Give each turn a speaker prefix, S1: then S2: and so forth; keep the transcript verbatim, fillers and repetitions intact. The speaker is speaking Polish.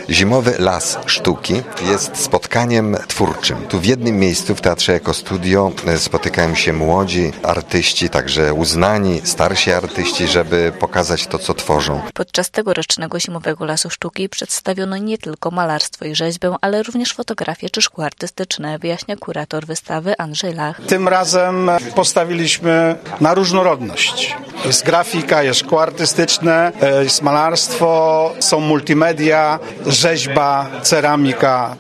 S1: Zimowy Las Sztuki jest spotkaniem twórczym. Tu w jednym miejscu w Teatrze Eko Studio spotykają się młodzi artyści, także uznani, starsi artyści, żeby pokazać to, co tworzą.
S2: Podczas tegorocznego Zimowego Lasu Sztuki przedstawiono nie tylko malarstwo i rzeźbę, ale również fotografię czy szkło artystyczne, wyjaśnia kurator wystawy Andrzej Lach.
S3: Tym razem postawiliśmy na różnorodność. Jest grafika, jest szkło artystyczne, jest malarstwo, są multimedia, rzeźba, ceramika,